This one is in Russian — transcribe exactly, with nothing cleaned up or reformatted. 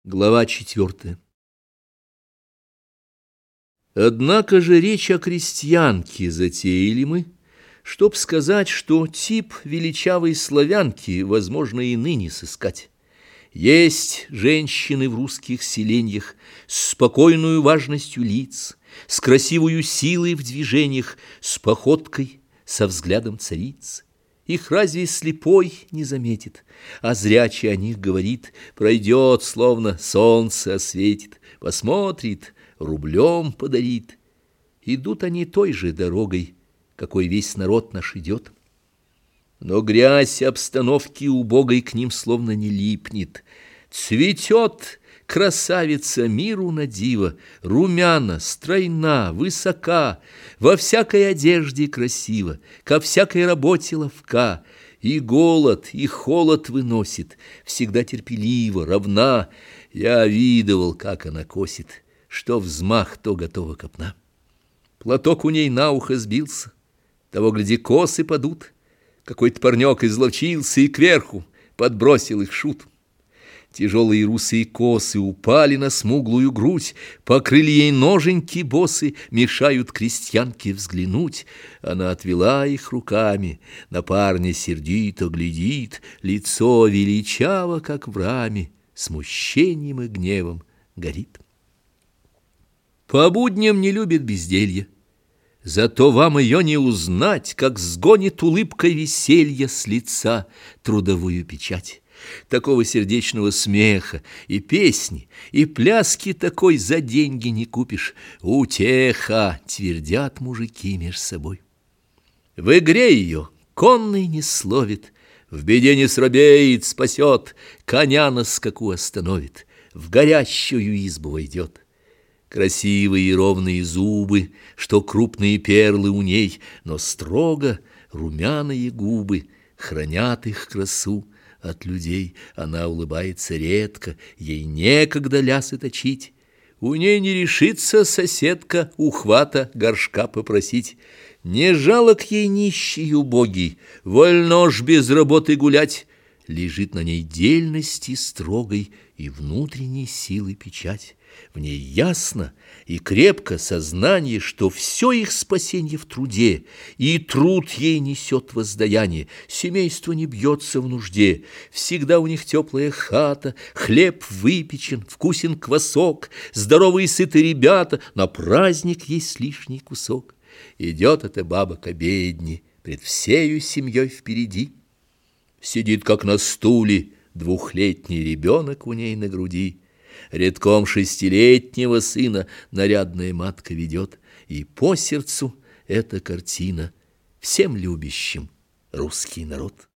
Глава четвертая. Однако же речь о крестьянке затеяли мы, чтоб сказать, что тип величавой славянки возможно и ныне сыскать. Есть женщины в русских селеньях с спокойную важностью лиц, с красивою силой в движениях, с походкой, со взглядом цариц. Их разве слепой не заметит, а зрячий о них говорит, пройдет, словно солнце осветит, посмотрит, рублем подарит. Идут они той же дорогой, какой весь народ наш идет. Но грязь обстановки убогой к ним словно не липнет. Цветет красавица миру на диво, румяна, стройна, высока, во всякой одежде красиво, ко всякой работе ловка, и голод, и холод выносит, всегда терпеливо, равна. Я видывал, как она косит, что взмах, то готова копна. Платок у ней на ухо сбился, того, гляди, косы падут. Какой-то парнек изловчился и кверху подбросил их шут. Тяжелые русые косы упали на смуглую грудь, покрыли ей ноженьки босы, мешают крестьянке взглянуть. Она отвела их руками, на парня сердито глядит, лицо величаво, как в раме, смущением и гневом горит. По будням не любит безделья, зато вам ее не узнать, как сгонит улыбкой веселья с лица трудовую печать. Такого сердечного смеха и песни, и пляски такой за деньги не купишь. Утеха, твердят мужики меж собой. В игре ее конный не словит, в беде не срабеет, спасет, коня на скаку остановит, в горящую избу войдет. Красивые и ровные зубы, что крупные перлы у ней, но строго румяные губы хранят их красу. От людей она улыбается редко, ей некогда лясы точить. У ней не решится соседка ухвата горшка попросить. Не жалок ей нищий и убогий, вольно ж без работы гулять. Лежит на ней дельности строгой и внутренней силы печать. В ней ясно и крепко сознание, что все их спасенье в труде, и труд ей несет воздаяние, семейство не бьется в нужде, всегда у них теплая хата, хлеб выпечен, вкусен квасок, здоровые сытые ребята, на праздник есть лишний кусок. Идет эта баба к обедне, пред всею семьей впереди. Сидит, как на стуле, двухлетний ребенок у ней на груди. Редком шестилетнего сына нарядная матка ведет, и по сердцу эта картина всем любящим русский народ.